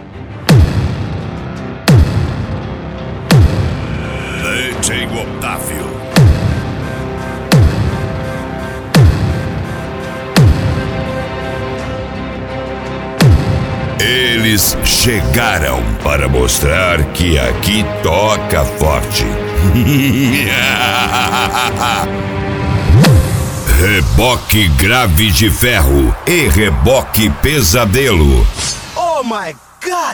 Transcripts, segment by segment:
DJ Otávio. Eles chegaram para mostrar que aqui toca forte. Reboque grave de ferro e reboque pesadelo. Oh my God!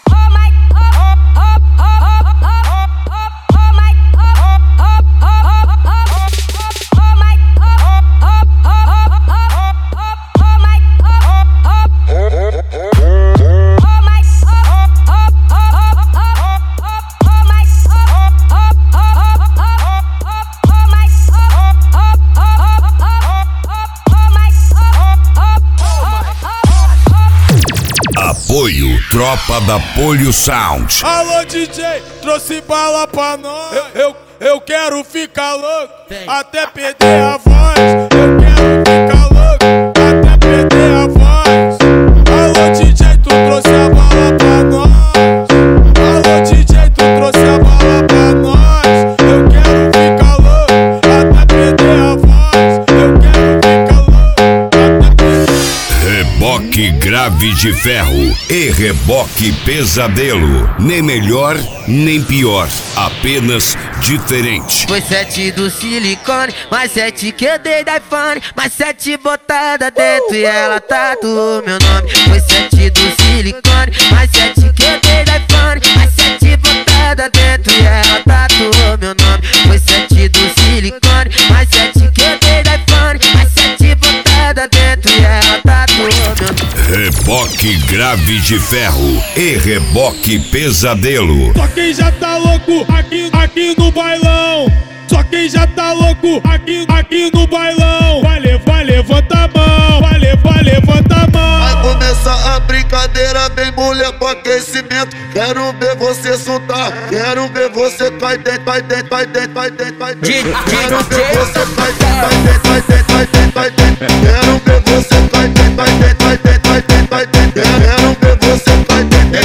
Apoio Tropa da Polio Sound. Alô DJ, trouxe bala pra nós. Eu quero ficar louco, até perder a voz. Eu quero ficar louco, até perder a voz. Alô DJ, tu trouxe a bala pra nós. Alô DJ, tu trouxe a bala pra nós. Eu quero ficar louco, até perder a voz. Eu quero ficar louco, até perder. Reboque grave de ferro e reboque pesadelo. Nem melhor, nem pior, apenas diferente. Foi 7 do silicone, mais 7 que eu dei da iPhone, mais 7 botada dentro e ela tatuou meu nome. Foi 7 do silicone, mais 7 que eu dei da iPhone, mais 7 botada dentro e ela tatuou meu nome. Foi 7 do silicone, mais 7 que eu dei da iPhone, mais 7 botada dentro e ela tatuou meu nome. Reboque grave de ferro e reboque pesadelo. Só quem já tá louco aqui no bailão. Só quem já tá louco aqui no bailão. Vai levanta a mão, vai levanta a mão. Vai começar a brincadeira, vem mulher com aquecimento. Quero ver você soltar, quero ver você vai dentro, vai dentro, vai dentro, vai dentro, vai dentro. Quero ver você vai dentro, vai dentro, vai dentro, vai dentro, vai dentro. Quero ver você vai dentro, vai dentro, vai dentro, vai dentro, vai dentro. Quero ver você vai dentro,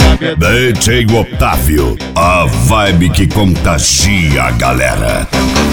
então. DJ Otávio, a vibe que contagia a galera.